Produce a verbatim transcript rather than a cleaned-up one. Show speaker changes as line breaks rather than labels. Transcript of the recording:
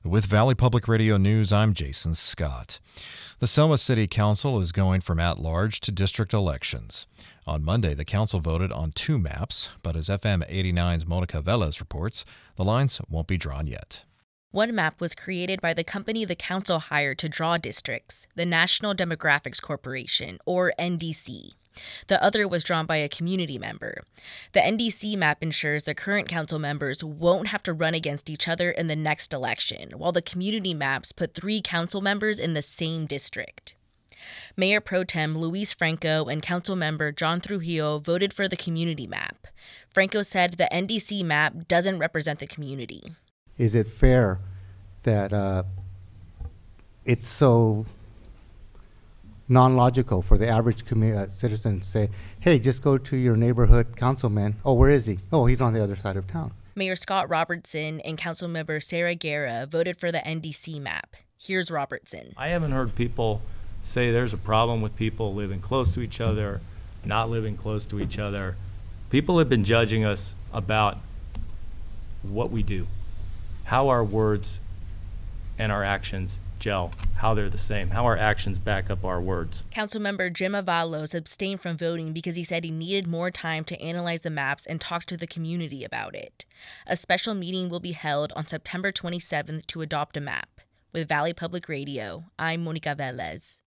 With Valley Public Radio News, I'm Jason Scott. The Selma City Council is going from at-large to district elections. On Monday, the council voted on two maps, but as F M eighty-nine's Monica Velez reports, the lines won't be drawn yet.
One map was created by the company the council hired to draw districts, the National Demographics Corporation, or N D C. The other was drawn by a community member. The N D C map ensures the current council members won't have to run against each other in the next election, while the community maps put three council members in the same district. Mayor Pro Tem Luis Franco and council member John Trujillo voted for the community map. Franco said the N D C map doesn't represent the community.
Is it fair that uh, it's so non-logical for the average commu- uh, citizen to say, hey, just go to your neighborhood councilman. Oh, where is he? Oh, he's on the other side of town.
Mayor Scott Robertson and Councilmember Sarah Guerra voted for the N D C map. Here's Robertson.
I haven't heard people say there's a problem with people living close to each other, not living close to each other. People have been judging us about what we do, how our words and our actions gel, how they're the same, how our actions back up our words.
Councilmember Jim Avalos abstained from voting because he said he needed more time to analyze the maps and talk to the community about it. A special meeting will be held on September twenty-seventh to adopt a map. With Valley Public Radio, I'm Monica Velez.